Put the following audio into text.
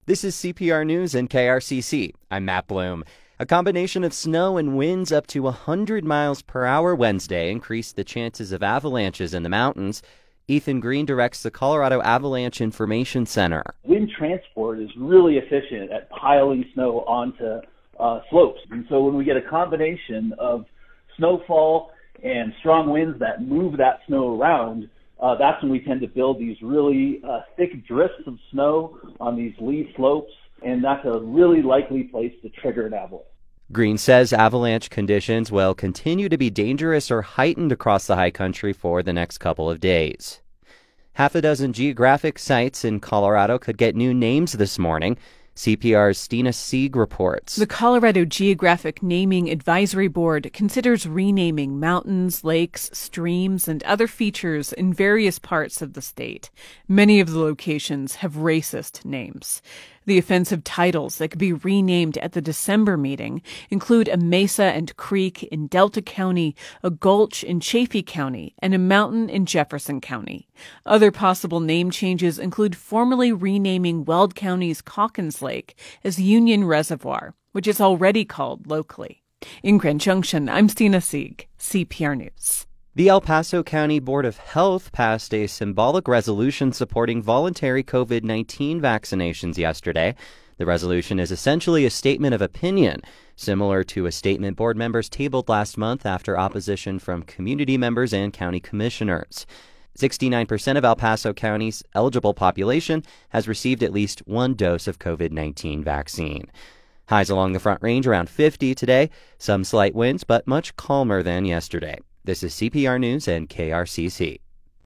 This is CPR News and KRCC. I'm Matt Bloom. A combination of snow and winds up to 100 miles per hour Wednesday increased the chances of avalanches in the mountains. Ethan Green directs the Colorado Avalanche Information Center. Wind transport is really efficient at piling snow onto slopes. And so when we get a combination of snowfall and strong winds that move that snow around, that's when we tend to build these really thick drifts of snow on these lee slopes, and that's a really likely place to trigger an avalanche. Green says avalanche conditions will continue to be dangerous or heightened across the high country for the next couple of days. Half a dozen geographic sites in Colorado could get new names this morning. CPR's Stina Sieg reports. The Colorado Geographic Naming Advisory Board considers renaming mountains, lakes, streams, and other features in various parts of the state. Many of the locations have racist names. The offensive titles that could be renamed at the December meeting include a mesa and creek in Delta County, a gulch in Chaffee County, and a mountain in Jefferson County. Other possible name changes include formally renaming Weld County's Calkins Lake as Union Reservoir, which is already called locally. In Grand Junction, I'm Stina Sieg, CPR News. The El Paso County Board of Health passed a symbolic resolution supporting voluntary COVID-19 vaccinations yesterday. The resolution is essentially a statement of opinion, similar to a statement board members tabled last month after opposition from community members and county commissioners. 69% of El Paso County's eligible population has received at least one dose of COVID-19 vaccine. Highs along the Front Range around 50 today, some slight winds, but much calmer than yesterday. This is CPR News and KRCC.